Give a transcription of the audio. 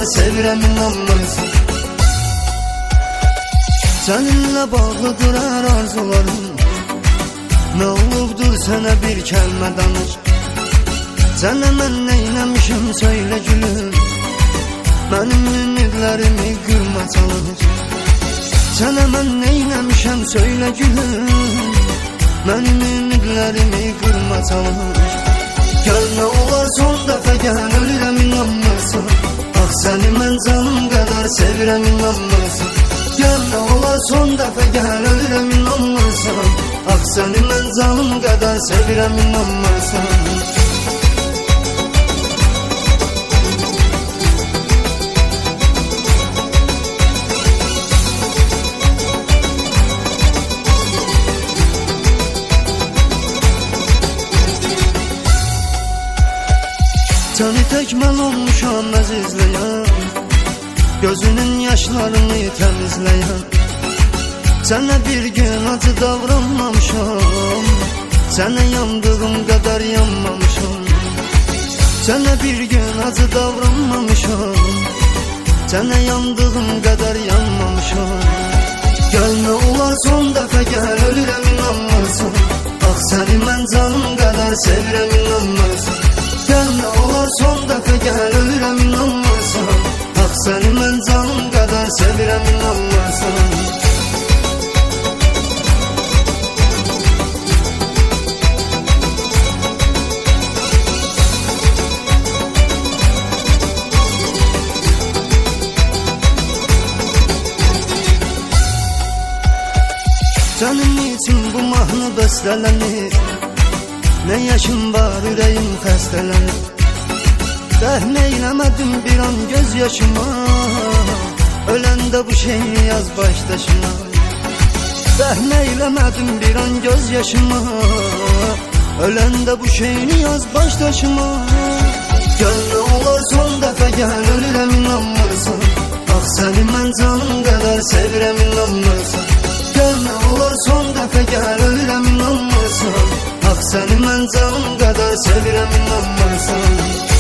kadar sevirəm inanmırsan. Seninle bağlıdır her arzularım. Ne olubdur sana bir kelime danış. Sana mən neyləmişim söyle gülüm. Mənim ümidlərimi qırma çalış. Sana mən neyləmişim söyle gülüm. Mənim ümidlərimi qırma çalış. Gəl nə olar son dəfə gəl, ölürəm inanmırsan. Ah səni mən canım qədər sevirəm inanmırsan. Gəl nə olar son dəfə gəl, ölürəm inanmırsan. Ah səni mən canım qədər sevirəm inanmırsan. Səni tək mən olmuşam əzizləyən, gözünün yaşlarını təmizləyən. Sənə bir gün acı davranmamışam, sənə yandığım qədər yanmamışam. Sənə bir gün acı davranmamışam, sənə yandığım qədər yanmamışam. Gəl nə olar son dəfə gəl, ölürəm inanmırsan. Ah səni mən canım qədər sevirəm inanmırsan. Gəl nə olar son dəfə gəl, ölürəm inanmırsan. Ah səni mən canım qədər sevirəm inanmırsan. Sənin için bu mahnı bəstələnir. Ne yaşım var, ürəyim xəstələnir. Rəhm eyləmədim bir an göz yaşıma. Öləndə bu şeyini yaz başdaşıma. Rəhm eyləmədim bir an göz yaşıma. Öləndə bu şeyini yaz başdaşıma. Gəl nə olar son dəfə gəl, ölürəm inanmırsan. Ah səni mən canım qədər sevirəm inanmırsan. Gəl nə olar son dəfə gəl, ölürəm inanmırsan. Ah səni mən canım qədər sevirəm inanmırsan.